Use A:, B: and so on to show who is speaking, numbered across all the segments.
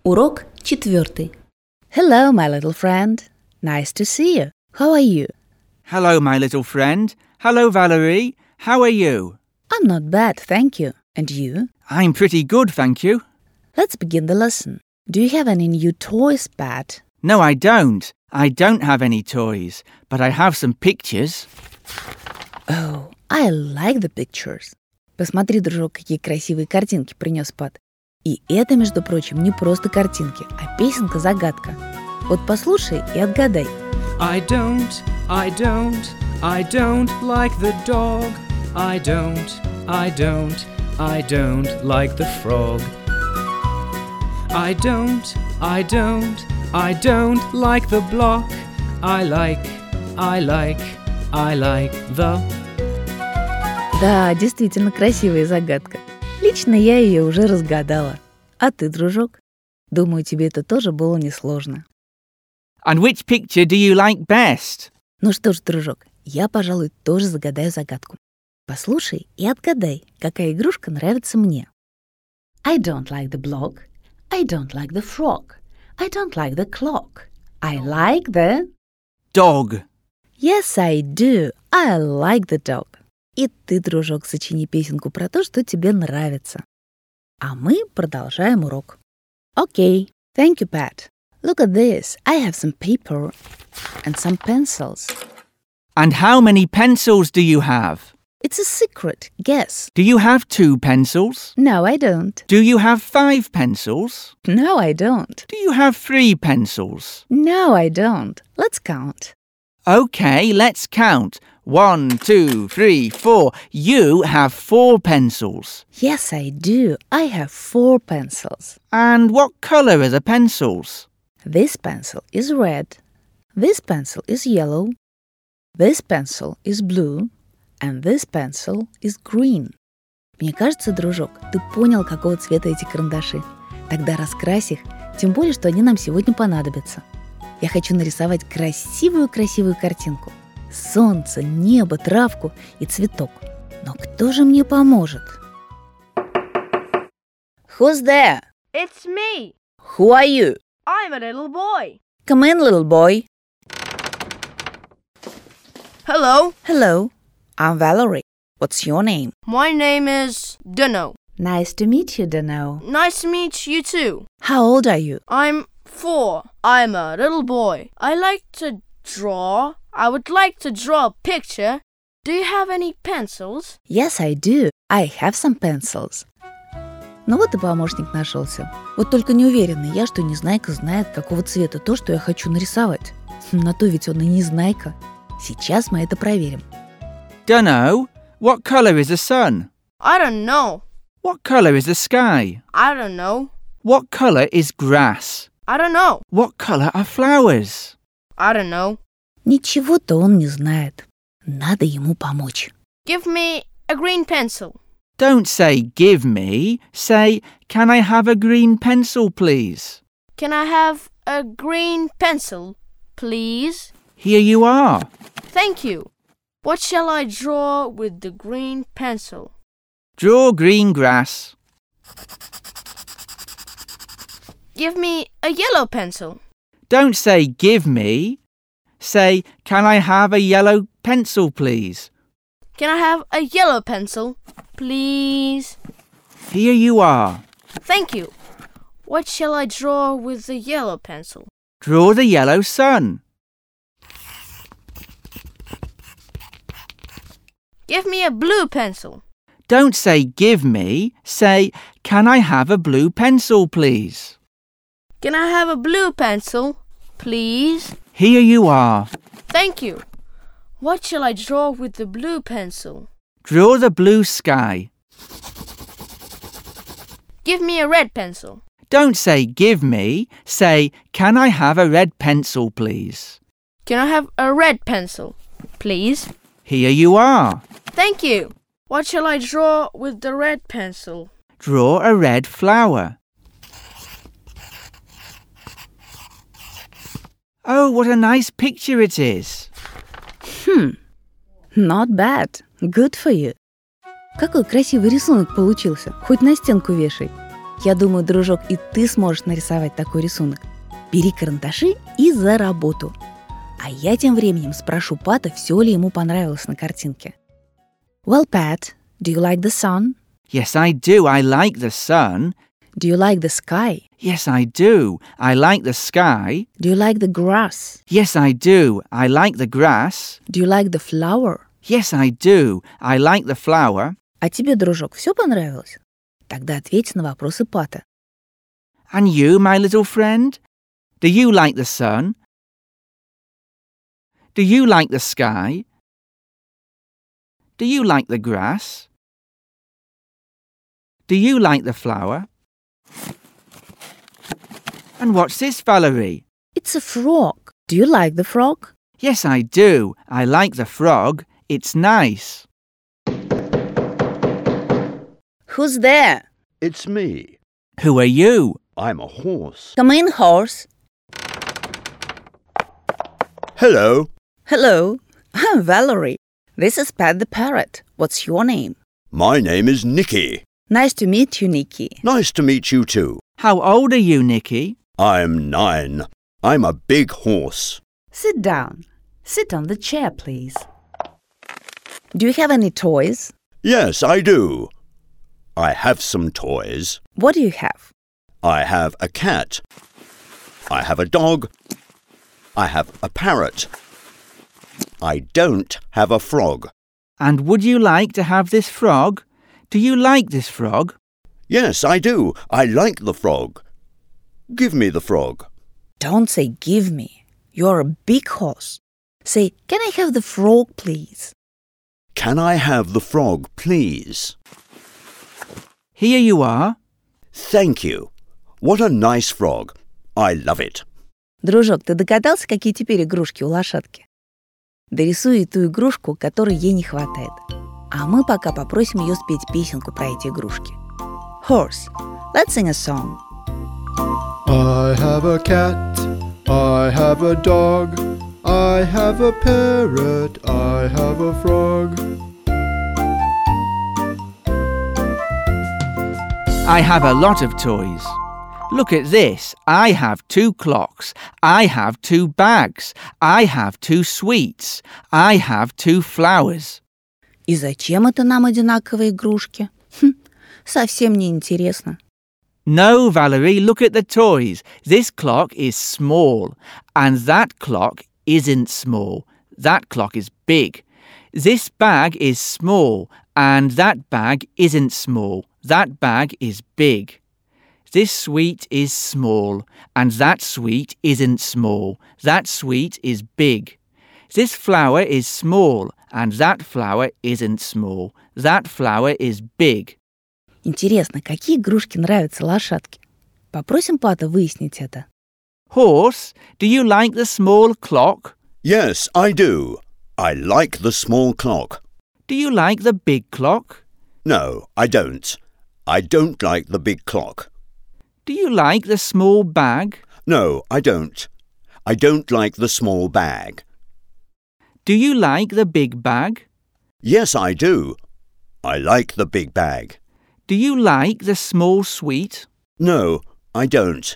A: Урок 4.
B: Hello, my little friend. Nice to see you. How are you?
C: Hello, my little friend. Hello, Valerie. How are you?
B: I'm not bad, thank you. And you?
C: I'm pretty good, thank you.
B: Let's begin the lesson. Do you have any new toys, Pat?
C: No, I don't. I don't have any toys, but I have some pictures.
B: Oh, I like the pictures. Посмотри, дружок, какие красивые картинки принес Пат. И это, между прочим, не просто картинки, а песенка-загадка. Вот послушай и отгадай.
D: I don't like the dog. I don't like the frog. I don't like the block. I like the...
B: Да, действительно красивая загадка. Лично я ее уже разгадала. А ты, дружок? Думаю, тебе это тоже было несложно.
C: And which picture do you like best?
B: Ну что ж, дружок, я, пожалуй, тоже загадаю загадку. Послушай и отгадай, какая игрушка нравится мне. I don't like the block. I don't like the frog. I don't like the clock. I like the...
C: Dog.
B: Yes, I do. I like the dog. И ты, дружок, сочини песенку про то, что тебе нравится. А мы продолжаем урок. Okay, thank you, Pat. Look at this. I have some paper and some pencils.
C: And how many pencils do you have?
B: It's a secret. Guess.
C: Do you have 2 pencils?
B: No, I don't.
C: Do you have 5 pencils?
B: No, I don't.
C: Do you have 3 pencils?
B: No, I don't. Let's count.
C: Okay, let's count. 1, 2, 3, 4. You have 4 pencils.
B: Yes, I do. I have 4 pencils.
C: And what colour are the pencils?
B: This pencil is red. This pencil is yellow. This pencil is blue. And this pencil is green. Мне кажется, дружок, ты понял, какого цвета эти карандаши. Тогда раскрась их, тем более, что они нам сегодня понадобятся. Я хочу нарисовать красивую-красивую картинку. Солнце, небо, травку и цветок. Но кто же мне поможет? Who's there?
E: It's me.
B: Who are you?
E: I'm a little boy.
B: Come in, little boy.
E: Hello.
B: Hello, I'm Valerie. What's your name?
E: My name is Dunno.
B: Nice to meet you, Dano.
E: Nice to meet you too.
B: How old are you?
E: I'm 4. I'm a little boy. I like to draw. I would like to draw a picture. Do you have any pencils?
B: Yes, I do. I have some pencils. Ну вот и помощник нашелся. Вот только не уверена я, что Незнайка знает, какого цвета то, что я хочу нарисовать. На то ведь он и Незнайка. Сейчас мы это проверим.
C: Dunno. What colour is the sun?
E: I don't know.
C: What colour is the sky?
E: I don't know.
C: What colour is grass?
E: I don't know.
C: What colour are flowers?
E: I don't know.
B: Ничего-то он не знает. Надо ему помочь.
E: Give me a green pencil.
C: Don't say give me. Say, can I have a green pencil, please?
E: Can I have a green pencil, please?
C: Here you are.
E: Thank you. What shall I draw with the green pencil?
C: Draw green grass.
E: Give me a yellow pencil.
C: Don't say give me. Say, can I have a yellow pencil, please?
E: Can I have a yellow pencil, please?
C: Here you are.
E: Thank you. What shall I draw with the yellow pencil?
C: Draw the yellow sun.
E: Give me a blue pencil.
C: Don't say give me. Say, can I have a blue pencil, please?
E: Can I have a blue pencil, please?
C: Here you are.
E: Thank you. What shall I draw with the blue pencil?
C: Draw the blue sky.
E: Give me a red pencil.
C: Don't say give me. Say, can I have a red pencil, please?
E: Can I have a red pencil, please?
C: Here you are.
E: Thank you. What shall I draw with the red pencil?
C: Draw a red flower. Oh, what a nice picture it is.
B: Not bad. Good for you. Какой красивый рисунок получился. Хоть на стенку вешай. Я думаю, дружок, и ты сможешь нарисовать такой рисунок. Бери карандаши и за работу. А я тем временем спрошу Пата, все ли ему понравилось на картинке. Well, Pat, do you like the sun?
C: Yes, I do. I like the sun.
B: Do you like the sky?
C: Yes, I do. I like the sky.
B: Do you like the grass?
C: Yes, I do. I like the grass.
B: Do you like the flower?
C: Yes, I do. I like the flower.
B: А тебе, дружок, все понравилось? Тогда ответь на вопросы Пата.
C: And you, my little friend? Do you like the sun? Do you like the sky? Do you like the grass? Do you like the flower? And what's this, Valerie?
B: It's a frog. Do you like the frog?
C: Yes, I do. I like the frog. It's nice.
B: Who's there?
A: It's me.
C: Who are you?
A: I'm a horse.
B: Come in, horse.
A: Hello.
B: Hello, I'm Valerie. This is Pat the parrot. What's your name?
A: My name is Nicky.
B: Nice to meet you, Nikki.
A: Nice to meet you too.
C: How old are you, Nicky?
A: I'm 9. I'm a big horse.
B: Sit down. Sit on the chair, please. Do you have any toys?
A: Yes, I do. I have some toys.
B: What do you have?
A: I have a cat. I have a dog. I have a parrot. I don't have a frog.
C: And would you like to have this frog? Do you like this frog?
A: Yes, I do. I like the frog. Give me the frog.
B: Don't say give me. You're a big horse. Say, can I have the frog, please?
A: Can I have the frog, please?
C: Here you are.
A: Thank you. What a nice frog. I love it.
B: Дружок, ты догадался, какие теперь игрушки у лошадки? Дорисуй ту игрушку, которой ей не хватает. А мы пока попросим ее спеть песенку про эти игрушки. Horse, let's sing a song.
F: I have a cat, I have a dog, I have a parrot, I have a frog.
C: I have a lot of toys. Look at this. I have 2 clocks. I have 2 bags. I have 2 sweets. I have 2 flowers.
B: И зачем это нам одинаковые игрушки? Совсем не интересно.
C: No, Valerie, look at the toys. This clock is small, and that clock isn't small. That clock is big. This bag is small, and that bag isn't small. That bag is big. This sweet is small, and that sweet isn't small. That sweet is big. This flower is small, and that flower isn't small. That flower is big.
B: Интересно, какие игрушки нравятся лошадке? Попросим Пата выяснить это.
C: Horse, do you like the small clock?
A: Yes, I do. I like the small clock.
C: Do you like the big clock?
A: No, I don't. I don't like the big clock.
C: Do you like the small bag?
A: No, I don't. I don't like the small bag.
C: Do you like the big bag?
A: Yes, I do. I like the big bag.
C: Do you like the small sweet?
A: No, I don't.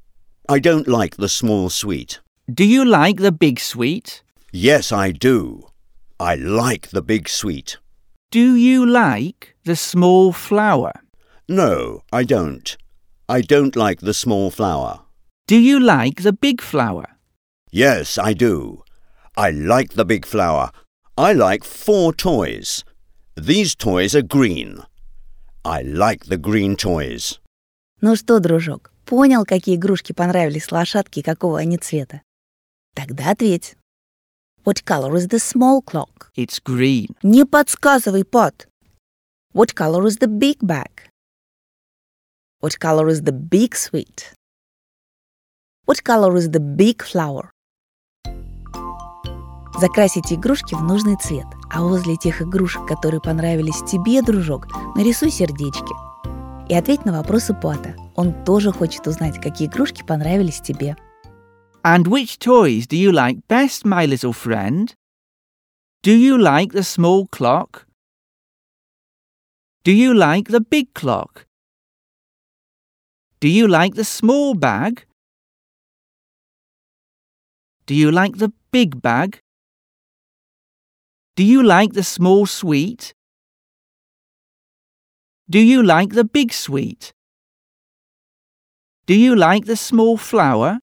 A: I don't like the small sweet.
C: Do you like the big sweet?
A: Yes, I do. I like the big sweet.
C: Do you like the small flower?
A: No, I don't. I don't like the small flower.
C: Do you like the big flower?
A: Yes, I do. I like the big flower. I like 4 toys. These toys are green. I like the green toys.
B: Ну что, дружок, понял, какие игрушки понравились лошадке и какого они цвета? Тогда ответь. What color is the small clock?
C: It's green.
B: Не подсказывай, Пат. What color is the big bag? What color is the big sweet? What color is the big flower? Закрасите игрушки в нужный цвет, а возле тех игрушек, которые понравились тебе, дружок, нарисуй сердечки. И ответь на вопросы Пата. Он тоже хочет узнать, какие игрушки понравились тебе.
C: And which toys do you like best, my little friend? Do you like the small clock? Do you like the big clock? Do you like the small bag? Do you like the big bag? Do you like the small sweet? Do you like the big sweet? Do you like the small flower?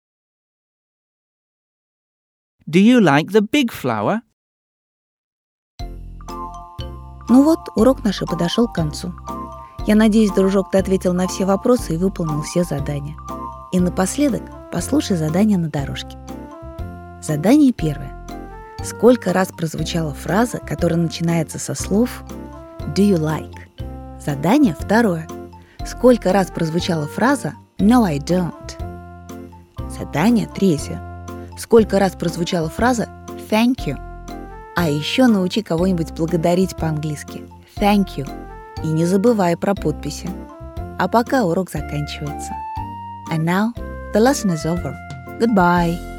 C: Do you like the big flower?
B: Ну вот, урок наш и подошел к концу. Я надеюсь, дружок, ты ответил на все вопросы и выполнил все задания. И напоследок послушай задание на дорожке. Задание первое. Сколько раз прозвучала фраза, которая начинается со слов «Do you like?». Задание второе. Сколько раз прозвучала фраза «No, I don't?». Задание третье. Сколько раз прозвучала фраза «Thank you?». А еще научи кого-нибудь благодарить по-английски «Thank you». И не забывай про подписи. А пока урок заканчивается. And now, the lesson is over. Goodbye.